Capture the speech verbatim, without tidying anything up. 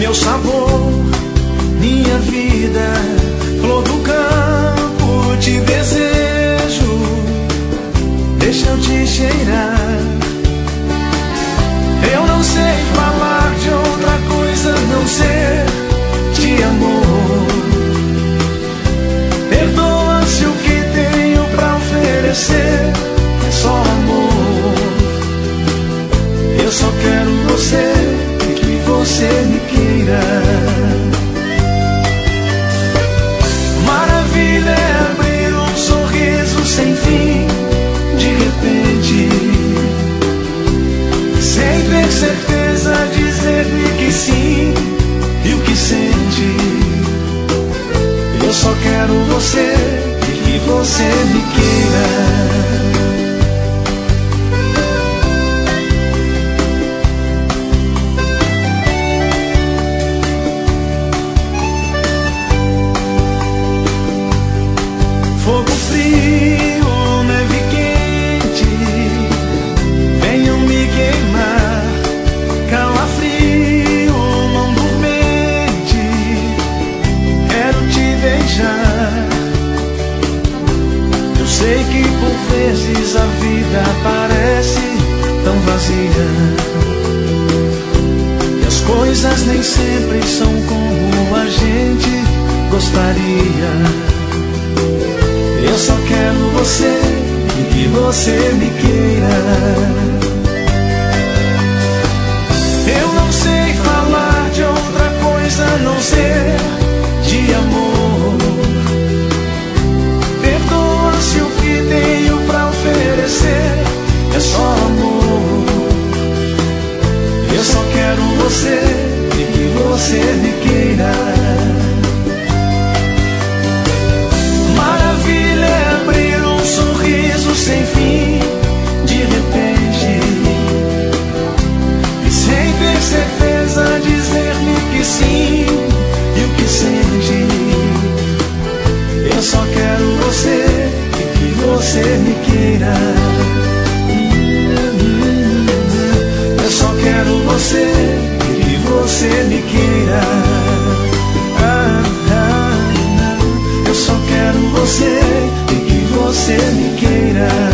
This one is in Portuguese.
meu sabor, minha vida, flor do campo, te desejo, deixa eu te cheirar. Eu não sei falar de outra coisa a não ser de amor. Perdoa se o que tenho pra oferecer é só amor. Eu só quero você e que você me queira. Maravilha é abrir um sorriso sem fim, de repente, sem ter certeza, dizer-me que sim e o que sente. Eu só quero você e que você me queira. Fogo frio, neve quente, venham me queimar. Calafrio, mão dormente, quero te beijar. Eu sei que por vezes a vida parece tão vazia, e as coisas nem sempre são como a gente gostaria. Eu só quero você e que você me queira. Eu não sei falar de outra coisa a não ser de amor. Perdoa se o que tenho pra oferecer é só amor. Eu só quero você e que você me queira. Maravilha é abrir um sorriso sem fim, de repente, e sem ter certeza, dizer-me que sim e o que sente. Eu só quero você e que você me queira. Eu só quero você e que você me queira. Eu só quero você e que você me queira.